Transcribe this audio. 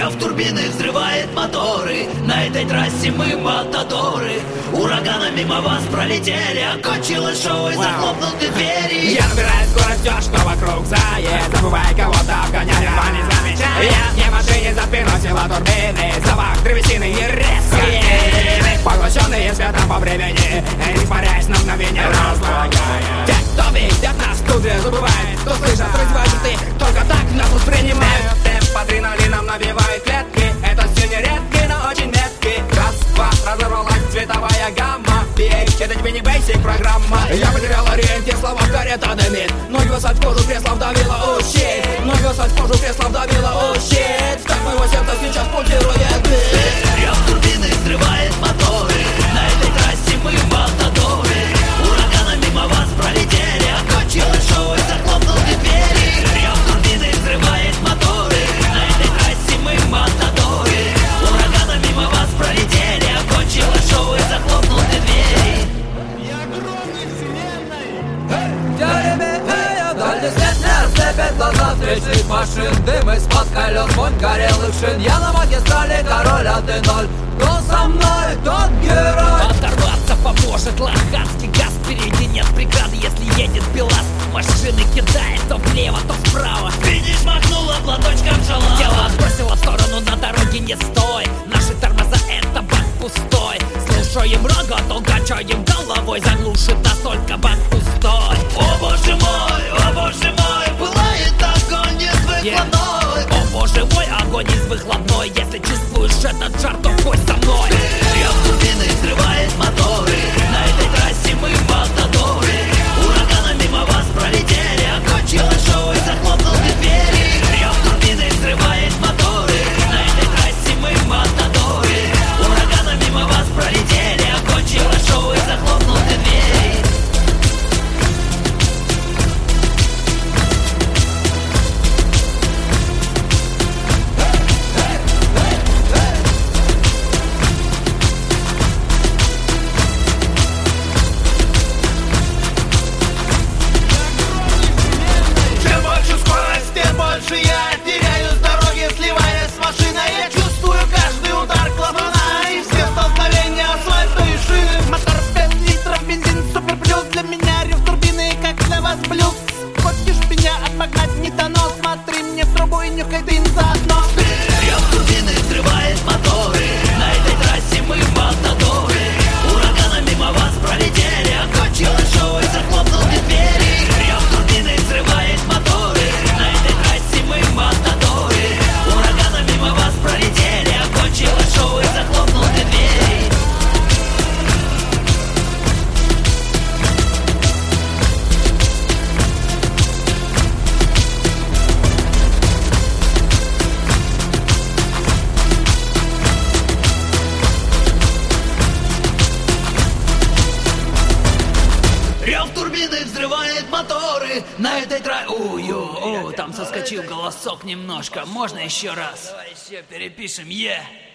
Рев турбины взрывает моторы. На этой трассе мы матадоры. Ураганы мимо вас пролетели. Окончилось шоу и захлопнуты двери. Я набираю скорость, все, что вокруг зает. Забывай кого-то обгонять, едва не замечая. Я не в машине, за спиной сила турбины. Запах древесины и резкие поглощенные светом по времени, испаряясь на мгновение, разлагая. Те, кто видят нас тут же забывает, кто слышит, развивает ты, только так нас воспринимают. Темп адреналином набивает клетки. Это все нередки, но очень меткий. Раз, два, разорвалась цветовая гамма. Это тебе не бейсик программа. Я потерял ориентир, слова карета дымит. Ноги высать в кожу, кресло вдавило, oh shit. Ноги высать в кожу, кресло вдавило, oh shit. Так моего сердца сейчас пульсирует бит. Рев турбины взрывает моторы. На этой трассе мы матадоры. Ураганы мимо вас пролетели. Окончилось шоу и захлопнуты двери. Рев турбины взрывает моторы. На этой трассе мы матадоры. Ураганы мимо вас пролетели. Окончилось шоу и захлопнуты двери. Я огромный вселенной. Дальний свет не разлепит глаза встречных машин. Дым из-под колес, вонь горелых шин. Я на магистрали, король, а ты ноль. Кто со мной, тот герой. Оторваться поможет лоханский газ. Впереди нет преграды, если едет БелАЗ. Машины кидает то влево, то вправо. Видишь, махнула платочком шалава. Тело отбросило в сторону, на дороге не стой. Наши тормоза — это бак пустой. Слушаем роготу, качаем головой. Заглушит нас только бак пустой. О боже мой, пылает огонь из выхлопной. О боже мой, огонь из выхлопной. Если чувствуешь этот жар, то пой со мной. Рев турбины взрывает моторы. На этой трассе мы матадоры. Ураганы мимо вас пролетели. Окончилось шоу и захлопнуты двери. Рев турбины взрывает моторы. На этой трассе мы матадоры. Ураганы мимо вас пролетели. Окончилось шоу и захлопнуты двери. Чем больше скорость, тем больше я теряю с дороги, сливаясь с машиной. Я чувствую каждый удар клапана и все столкновения асфальта и шины. Мотор 5 литров, бензин супер плюс. Для меня рев турбины, как для вас плюс. Хочешь меня обогнать, не тону. Смотри мне в трубу и нюхай дым заодно. Рев турбины взрывает моторы. На этой трассе мы матадоры. Ураганы мимо вас пролетели. Окончилось шоу и захлопнуты двери. Рев турбины взрывает моторы. На этой трассе мы матадоры. Ураганы мимо вас пролетели. Окончилось шоу и захлопнуты двери. Рев турбины взрывает моторы. На этой там соскочил голосок немножко. Можно еще раз? Давай еще перепишем,